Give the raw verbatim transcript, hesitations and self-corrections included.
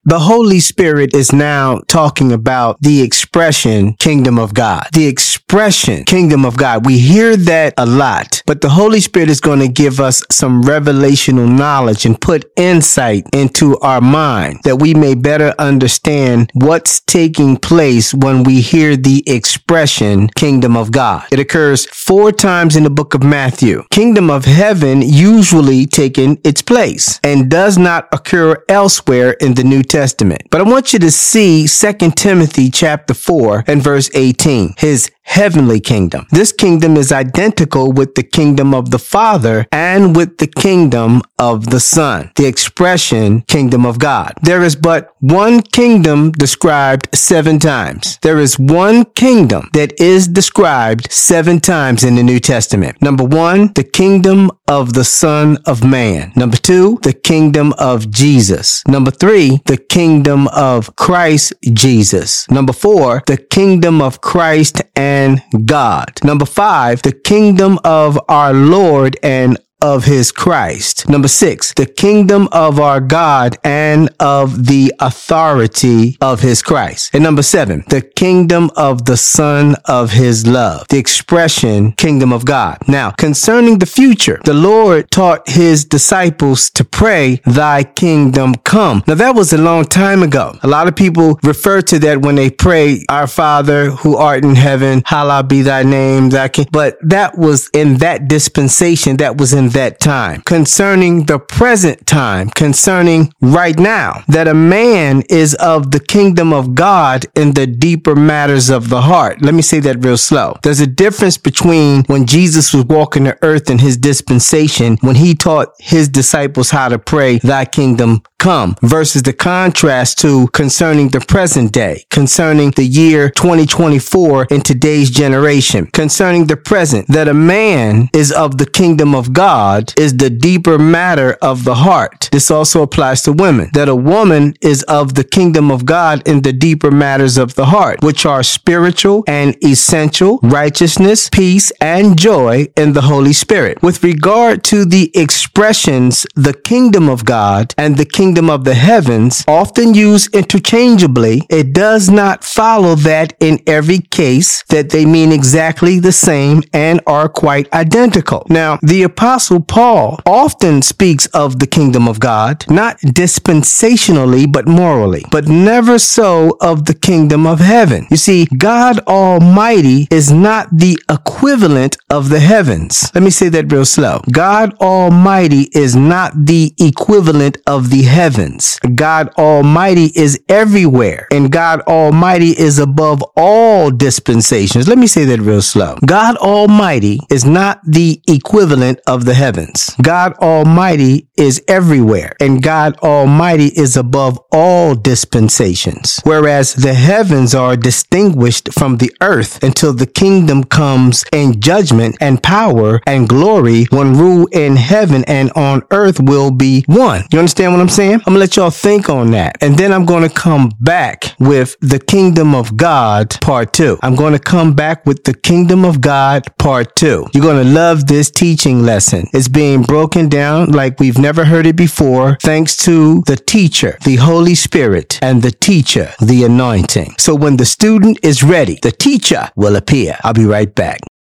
The Holy Spirit is now talking about the expression kingdom of God. The expression kingdom of God. We hear that a lot, but the Holy Spirit is going to give us some revelational knowledge and put insight into our mind that we may better understand what's taking place when we hear the expression kingdom of God. It occurs four times in the book of Matthew. Kingdom of heaven usually taking its place and does not occur elsewhere in the New Testament. But I want you to see Second Timothy chapter four and verse eighteen. His heavenly kingdom. This kingdom is identical with the kingdom of the Father and with the kingdom of the Son. The expression kingdom of God. There is but one kingdom described seven times. There is one kingdom that is described seven times in the New Testament. Number one, the kingdom of the Son of Man. Number two, the kingdom of Jesus. Number three, the kingdom of Christ Jesus. Number four, the kingdom of Christ and God. Number five, the kingdom of our Lord and of his Christ. Number six, the kingdom of our God and of the authority of his Christ. And number seven, the kingdom of the Son of his love. The expression kingdom of God. Now, concerning the future, the Lord taught his disciples to pray, thy kingdom come. Now, that was a long time ago. A lot of people refer to that when they pray, our Father who art in heaven, hallowed be thy name, thy king. But that was in that dispensation. That was in that time. Concerning the present time, concerning right now, that a man is of the kingdom of God in the deeper matters of the heart. Let me say that real slow. There's a difference between when Jesus was walking the earth in his dispensation, when he taught his disciples how to pray, thy kingdom come, versus the contrast to concerning the present day, concerning the year twenty twenty-four in today's generation, concerning the present, that a man is of the kingdom of God is the deeper matter of the heart. This also applies to women, that a woman is of the kingdom of God in the deeper matters of the heart, which are spiritual and essential, righteousness, peace, and joy in the Holy Spirit. With regard to the expressions, the kingdom of God and the kingdom of the heavens, often used interchangeably, it does not follow that in every case that they mean exactly the same and are quite identical. Now, the apostle Paul often speaks of the kingdom of God, not dispensationally, but morally, but never so of the kingdom of heaven. You see, God Almighty is not the equivalent of the heavens. Let me say that real slow. God Almighty is not the equivalent of the heavens. God Almighty is everywhere, and God Almighty is above all dispensations. Let me say that real slow. God Almighty is not the equivalent of the heavens. God Almighty is everywhere, and God Almighty is above all dispensations. Whereas the heavens are distinguished from the earth until the kingdom comes in judgment and power and glory, when rule in heaven and on earth will be one. You understand what I'm saying? I'm gonna let y'all think on that. And then I'm gonna come back with the kingdom of God part two. I'm gonna come back with the kingdom of God part two. You're gonna love this teaching lesson. It's being broken down like we've never heard it before, thanks to the teacher, the Holy Spirit, and the teacher, the anointing. So when the student is ready, the teacher will appear. I'll be right back.